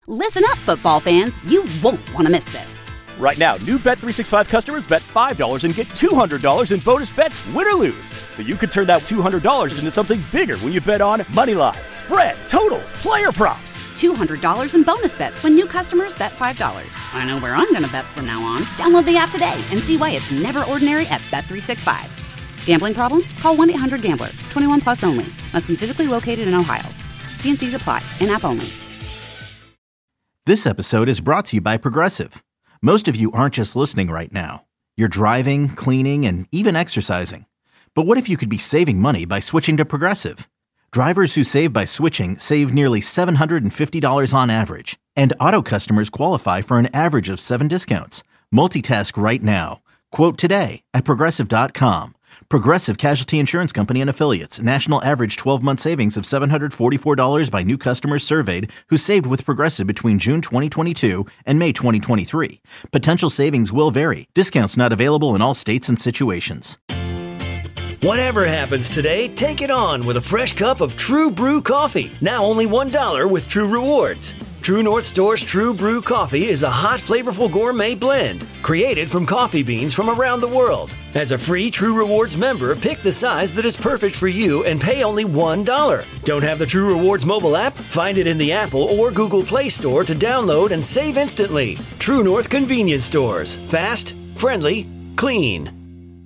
Listen up, football fans. You won't want to miss this. Right now, new Bet365 customers bet $5 and get $200 in bonus bets, win or lose. So you could turn that $200 into something bigger when you bet on moneyline, spread, totals, player props. $200 in bonus bets when new customers bet $5. I know where I'm going to bet from now on. Download the app today and see why it's never ordinary at Bet365. Gambling problem? Call 1-800-GAMBLER. 21 plus only. Must be physically located in Ohio. T&Cs apply. In-app only. This episode is brought to you by Progressive. Most of you aren't just listening right now. You're driving, cleaning, and even exercising. But what if you could be saving money by switching to Progressive? Drivers who save by switching save nearly $750 on average. And auto customers qualify for an average of 7 discounts. Multitask right now. Quote today at Progressive.com. Progressive Casualty Insurance Company and Affiliates. National average 12-month savings of $744 by new customers surveyed who saved with Progressive between June 2022 and May 2023. Potential savings will vary. Discounts not available in all states and situations. Whatever happens today, take it on with a fresh cup of True Brew coffee. Now only $1 with True Rewards. True North Store's True Brew coffee is a hot, flavorful gourmet blend created from coffee beans from around the world. As a free True Rewards member, pick the size that is perfect for you and pay only $1. Don't have the True Rewards mobile app? Find it in the Apple or Google Play Store to download and save instantly. True North Convenience Stores. Fast, friendly, clean.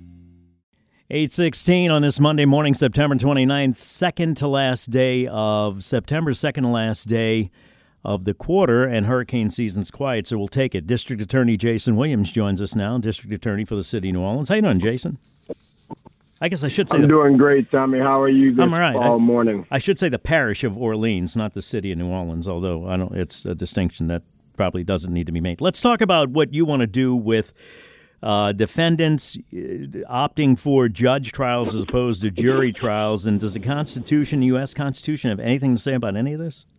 8:16 on this Monday morning, September 29th, second to last day of September, second to last day of the quarter, and hurricane season's quiet, so we'll take it. District Attorney Jason Williams joins us now, District Attorney for the City of New Orleans. How you doing, Jason? I guess I should say... I'm doing great, Tommy. How are you this I'm all right. fall morning? I should say the parish of Orleans, not the City of New Orleans, although it's a distinction that probably doesn't need to be made. Let's talk about what you want to do with defendants opting for judge trials as opposed to jury trials, and does the Constitution, the U.S. Constitution, have anything to say about any of this?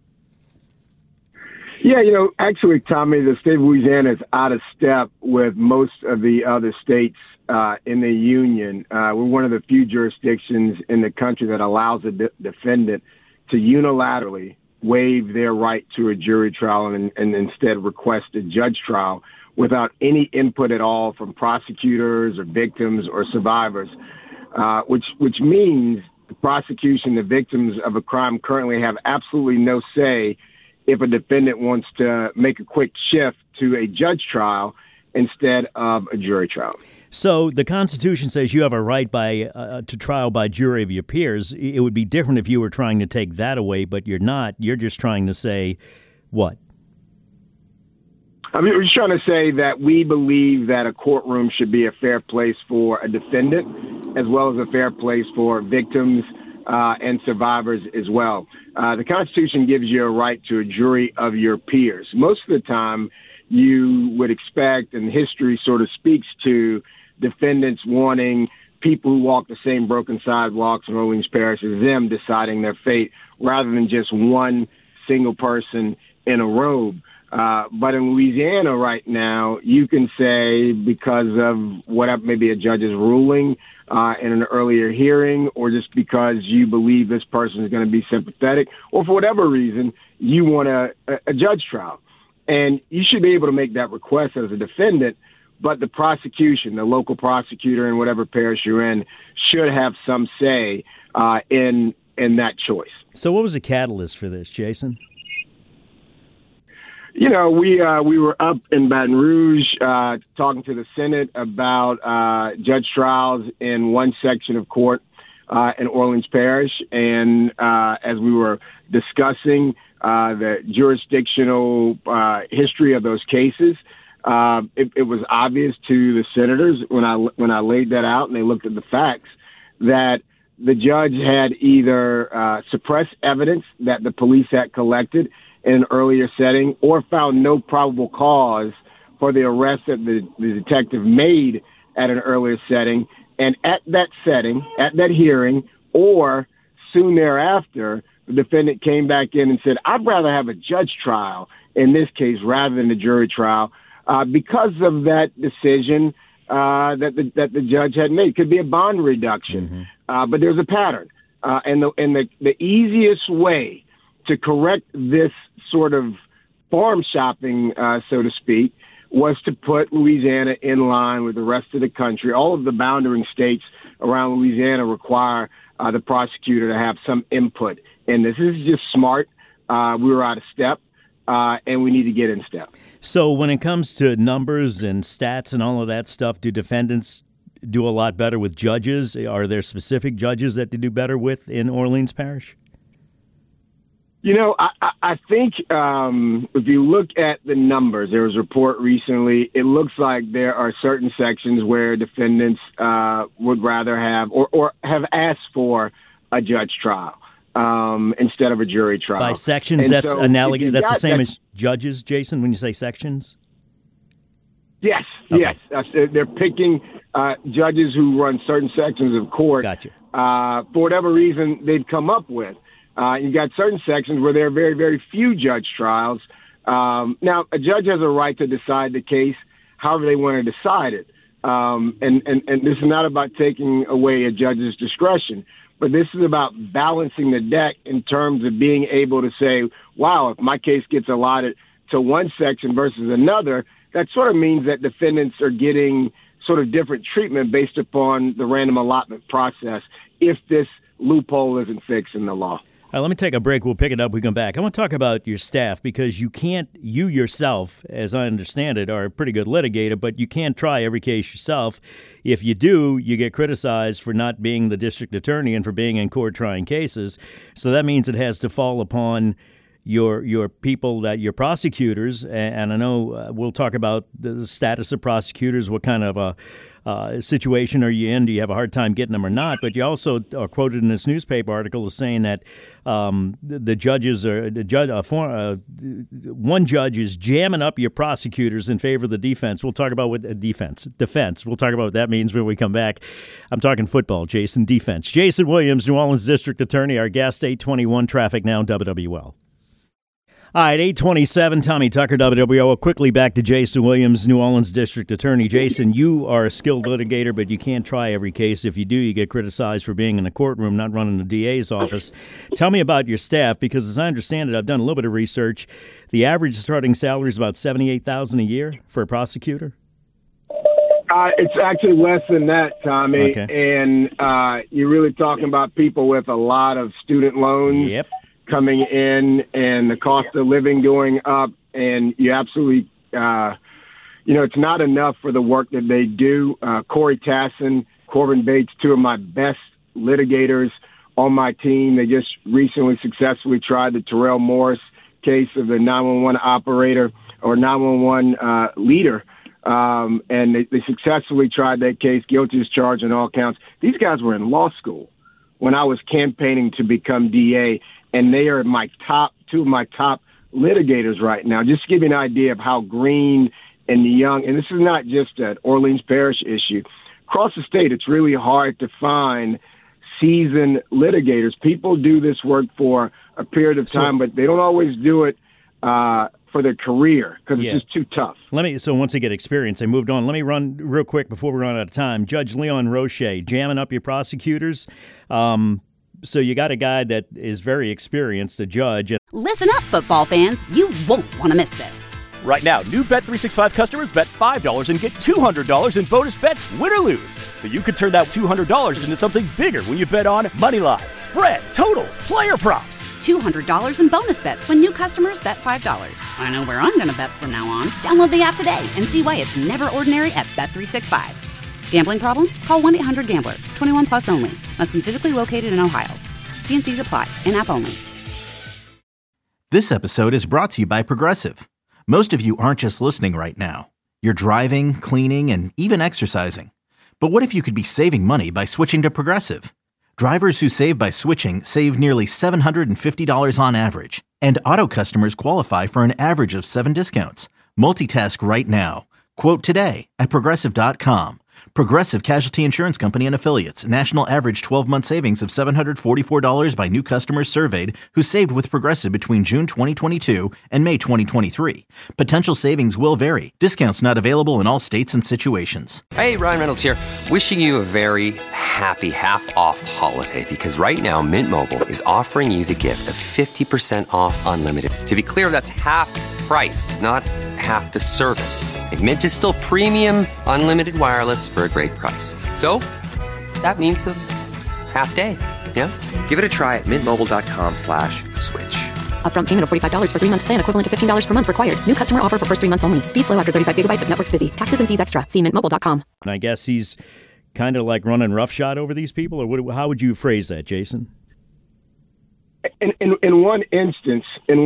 Yeah, actually, Tommy, the state of Louisiana is out of step with most of the other states in the union. We're one of the few jurisdictions in the country that allows a defendant to unilaterally waive their right to a jury trial and instead request a judge trial without any input at all from prosecutors or victims or survivors, which means the prosecution, the victims of a crime currently have absolutely no say if a defendant wants to make a quick shift to a judge trial instead of a jury trial. So the Constitution says you have a right to trial by jury of your peers. It would be different if you were trying to take that away, but you're not. You're just trying to say what? I mean, we're just trying to say that we believe that a courtroom should be a fair place for a defendant as well as a fair place for victims and survivors as well. The Constitution gives you a right to a jury of your peers. Most of the time, you would expect, and history sort of speaks to, defendants wanting people who walk the same broken sidewalks in Orleans Parish as them deciding their fate rather than just one single person in a robe. But in Louisiana right now, you can say because of whatever, maybe a judge's ruling in an earlier hearing, or just because you believe this person is going to be sympathetic, or for whatever reason, you want a judge trial. And you should be able to make that request as a defendant, but the prosecution, the local prosecutor in whatever parish you're in, should have some say in that choice. So what was the catalyst for this, Jason? We were up in Baton Rouge talking to the Senate about judge trials in one section of court in Orleans Parish. And as we were discussing the jurisdictional history of those cases, it was obvious to the senators when I laid that out and they looked at the facts that the judge had either suppressed evidence that the police had collected in an earlier setting or found no probable cause for the arrest that the detective made at an earlier setting. And at that setting, at that hearing, or soon thereafter, the defendant came back in and said, I'd rather have a judge trial in this case rather than a jury trial because of that decision that the judge had made. It could be a bond reduction, but there's a pattern. And the easiest way to correct this sort of farm shopping, so to speak, was to put Louisiana in line with the rest of the country. All of the boundary states around Louisiana require the prosecutor to have some input in this. This is just smart. We were out of step, and we need to get in step. So when it comes to numbers and stats and all of that stuff, do defendants do a lot better with judges? Are there specific judges that they do better with in Orleans Parish? You know, I think if you look at the numbers, there was a report recently, it looks like there are certain sections where defendants would rather have or have asked for a judge trial instead of a jury trial. By sections, and that's analogous. That's the same as judges, Jason, when you say sections? Yes, okay. Yes. They're picking judges who run certain sections of court. Gotcha. For whatever reason they've come up with. You've got certain sections where there are very, very few judge trials. Now, a judge has a right to decide the case however they want to decide it. And this is not about taking away a judge's discretion, but this is about balancing the deck in terms of being able to say, wow, if my case gets allotted to one section versus another, that sort of means that defendants are getting sort of different treatment based upon the random allotment process if this loophole isn't fixed in the law. All right, let me take a break. We'll pick it up. We come back. I want to talk about your staff because you yourself, as I understand it, are a pretty good litigator, but you can't try every case yourself. If you do, you get criticized for not being the district attorney and for being in court trying cases. So that means it has to fall upon your people, that your prosecutors, and I know we'll talk about the status of prosecutors, what kind of a situation are you in? Do you have a hard time getting them or not? But you also are quoted in this newspaper article as saying that the judges are one judge is jamming up your prosecutors in favor of the defense. We'll talk about what defense. We'll talk about what that means when we come back. I'm talking football, Jason. Defense. Jason Williams, New Orleans District Attorney. Our guest, 821 Traffic Now, WWL. All right, 827, Tommy Tucker, WWL. Quickly back to Jason Williams, New Orleans District Attorney. Jason, you are a skilled litigator, but you can't try every case. If you do, you get criticized for being in a courtroom, not running the DA's office. Tell me about your staff, because as I understand it, I've done a little bit of research. The average starting salary is about $78,000 a year for a prosecutor? It's actually less than that, Tommy. Okay. And you're really talking about people with a lot of student loans. Yep. Coming in and the cost of living going up, and you absolutely, it's not enough for the work that they do. Corey Tassin, Corbin Bates, two of my best litigators on my team. They just recently successfully tried the Terrell Morris case of the 911 operator or 911 leader, and they successfully tried that case, guilty as charged on all counts. These guys were in law school when I was campaigning to become DA, and they are two of my top litigators right now. Just to give you an idea of how green and young, and this is not just an Orleans Parish issue. Across the state, it's really hard to find seasoned litigators. People do this work for a period of time, but they don't always do it for their career because it's just too tough. So once they get experience, they moved on. Let me run real quick before we run out of time. Judge Leon Roche, jamming up your prosecutors. So you got a guy that is very experienced, a judge. Listen up, football fans. You won't want to miss this. Right now, new Bet365 customers bet $5 and get $200 in bonus bets, win or lose. So you could turn that $200 into something bigger when you bet on Moneyline, spread, totals, player props. $200 in bonus bets when new customers bet $5. I know where I'm going to bet from now on. Download the app today and see why it's never ordinary at Bet365. Gambling problem? Call 1-800-GAMBLER. 21 plus only. Must be physically located in Ohio. T&Cs apply. In-app only. This episode is brought to you by Progressive. Most of you aren't just listening right now. You're driving, cleaning, and even exercising. But what if you could be saving money by switching to Progressive? Drivers who save by switching save nearly $750 on average. And auto customers qualify for an average of 7 discounts. Multitask right now. Quote today at Progressive.com. Progressive Casualty Insurance Company and Affiliates. National average 12-month savings of $744 by new customers surveyed who saved with Progressive between June 2022 and May 2023. Potential savings will vary. Discounts not available in all states and situations. Hey, Ryan Reynolds here. Wishing you a very happy half-off holiday because right now Mint Mobile is offering you the gift of 50% off unlimited. To be clear, that's half price, not half the service. And Mint is still premium unlimited wireless for a great price. So that means a half day. Yeah? Give it a try at mintmobile.com/switch. Upfront payment of $45 for 3-month plan, equivalent to $15 per month required. New customer offer for first 3 months only. Speed slow after 35 gigabytes if network's busy. Taxes and fees extra. See mintmobile.com. And I guess he's kind of like running roughshod over these people, or how would you phrase that, Jason? In one instance,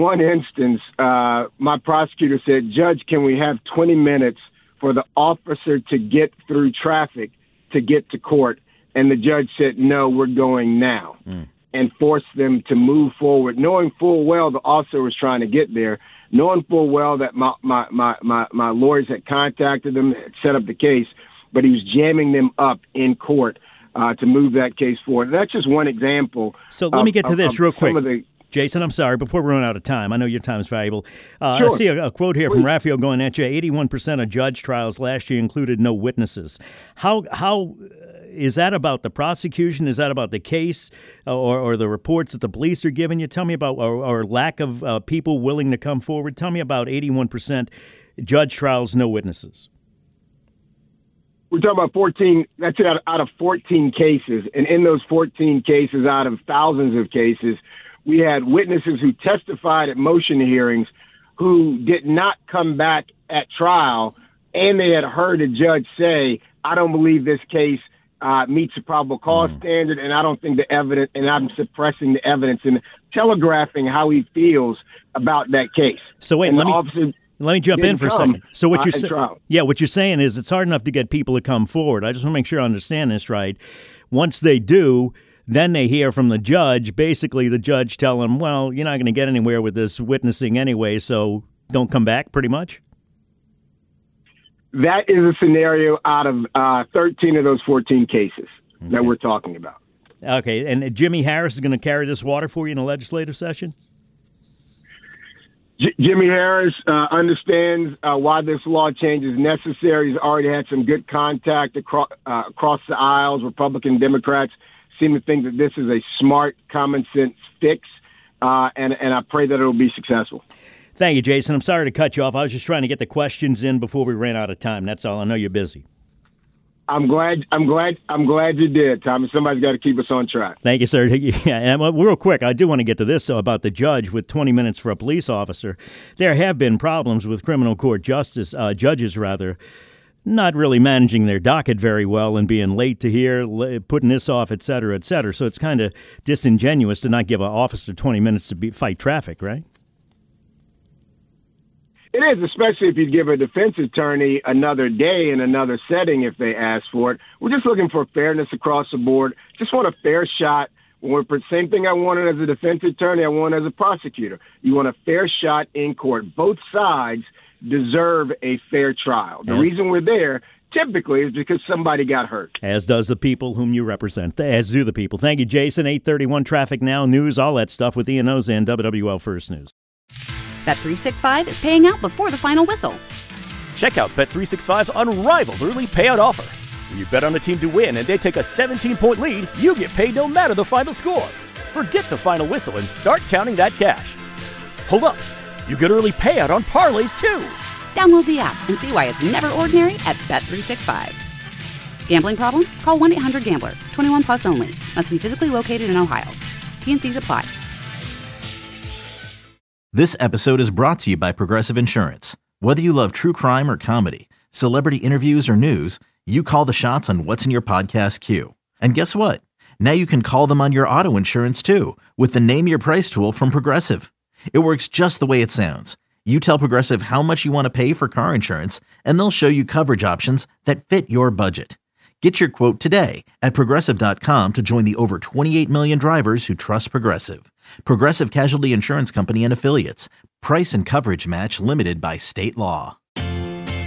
my prosecutor said, "Judge, can we have 20 minutes for the officer to get through traffic to get to court?" And the judge said, "No, we're going now." And forced them to move forward, knowing full well the officer was trying to get there, knowing full well that my lawyers had contacted them, had set up the case, but he was jamming them up in court to move that case forward. And that's just one example. So let me get to this real quick. Jason, I'm sorry, before we run out of time, I know your time is valuable. Sure. I see a quote here from Raphael going at you. 81% of judge trials last year included no witnesses. How is that about the prosecution? Is that about the case or the reports that the police are giving you? Tell me about or lack of people willing to come forward. Tell me about 81% judge trials, no witnesses. We're talking about 14. That's out of 14 cases. And in those 14 cases, out of thousands of cases, we had witnesses who testified at motion hearings who did not come back at trial, and they had heard a judge say, "I don't believe this case meets the probable cause standard, and I don't think the evidence, and I'm suppressing the evidence," and telegraphing how he feels about that case. So wait, let me jump in for a second. So what you're saying, what you're saying is it's hard enough to get people to come forward. I just want to make sure I understand this right. Once they do, then they hear from the judge, basically the judge tell them, "Well, you're not going to get anywhere with this witnessing anyway, so don't come back," pretty much? That is a scenario out of 13 of those 14 cases that we're talking about. Okay, and Jimmy Harris is going to carry this water for you in a legislative session? Jimmy Harris understands why this law change is necessary. He's already had some good contact across the aisles. Republican, Democrats seem to think that this is a smart, common sense fix, and I pray that it will be successful. Thank you, Jason. I'm sorry to cut you off. I was just trying to get the questions in before we ran out of time. That's all. I know you're busy. I'm glad you did, Tommy. Somebody's got to keep us on track. Thank you, sir. Yeah, and real quick, I do want to get to this about the judge with 20 minutes for a police officer. There have been problems with criminal court judges, not really managing their docket very well and being late to hear, putting this off, et cetera, et cetera. So it's kind of disingenuous to not give an officer 20 minutes to fight traffic, right? It is, especially if you give a defense attorney another day in another setting if they ask for it. We're just looking for fairness across the board. Just want a fair shot. Same thing I wanted as a defense attorney, I want as a prosecutor. You want a fair shot in court. Both sides deserve a fair trial. The reason we're there typically is because somebody got hurt. As does the people whom you represent. As do the people. Thank you, Jason. 831 Traffic Now, news, all that stuff with Ian Oza and WWL First News. Bet365 is paying out before the final whistle. Check out Bet365's unrivaled early payout offer. When you bet on a team to win and they take a 17-point lead, you get paid no matter the final score. Forget the final whistle and start counting that cash. Hold up. You get early payout on parlays, too. Download the app and see why it's never ordinary at Bet365. Gambling problem? Call 1-800-GAMBLER. 21 plus only. Must be physically located in Ohio. T&Cs apply. This episode is brought to you by Progressive Insurance. Whether you love true crime or comedy, celebrity interviews or news, you call the shots on what's in your podcast queue. And guess what? Now you can call them on your auto insurance too with the Name Your Price tool from Progressive. It works just the way it sounds. You tell Progressive how much you want to pay for car insurance, and they'll show you coverage options that fit your budget. Get your quote today at Progressive.com to join the over 28 million drivers who trust Progressive. Progressive Casualty Insurance Company and Affiliates. Price and coverage match limited by state law.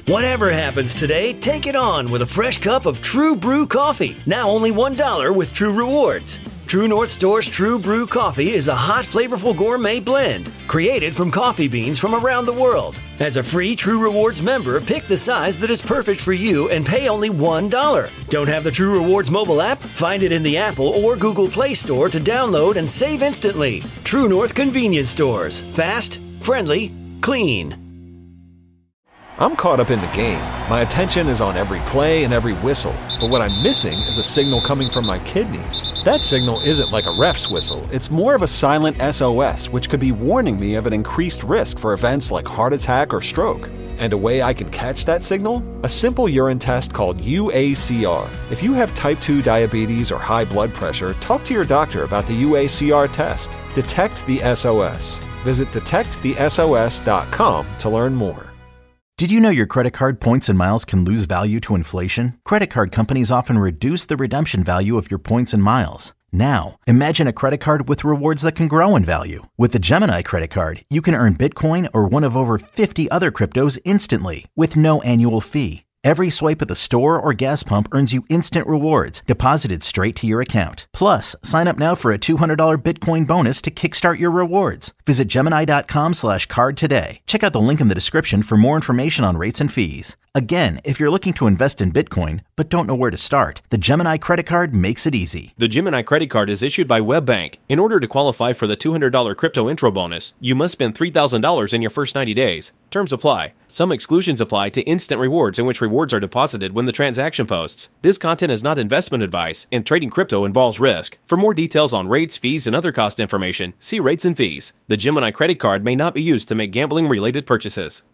Whatever happens today, take it on with a fresh cup of True Brew coffee. Now only $1 with True Rewards. True North Store's True Brew coffee is a hot, flavorful gourmet blend created from coffee beans from around the world. As a free True Rewards member, pick the size that is perfect for you and pay only $1. Don't have the True Rewards mobile app? Find it in the Apple or Google Play Store to download and save instantly. True North Convenience Stores. Fast, friendly, clean. I'm caught up in the game. My attention is on every play and every whistle. But what I'm missing is a signal coming from my kidneys. That signal isn't like a ref's whistle. It's more of a silent SOS, which could be warning me of an increased risk for events like heart attack or stroke. And a way I can catch that signal? A simple urine test called UACR. If you have type 2 diabetes or high blood pressure, talk to your doctor about the UACR test. Detect the SOS. Visit detectthesos.com to learn more. Did you know your credit card points and miles can lose value to inflation? Credit card companies often reduce the redemption value of your points and miles. Now, imagine a credit card with rewards that can grow in value. With the Gemini credit card, you can earn Bitcoin or one of over 50 other cryptos instantly with no annual fee. Every swipe at the store or gas pump earns you instant rewards deposited straight to your account. Plus, sign up now for a $200 Bitcoin bonus to kickstart your rewards. Visit Gemini.com/card today. Check out the link in the description for more information on rates and fees. Again, if you're looking to invest in Bitcoin but don't know where to start, the Gemini credit card makes it easy. The Gemini credit card is issued by WebBank. In order to qualify for the $200 crypto intro bonus, you must spend $3,000 in your first 90 days. Terms apply. Some exclusions apply to instant rewards, in which rewards are deposited when the transaction posts. This content is not investment advice, and trading crypto involves risk. For more details on rates, fees, and other cost information, see rates and fees. The Gemini credit card may not be used to make gambling-related purchases.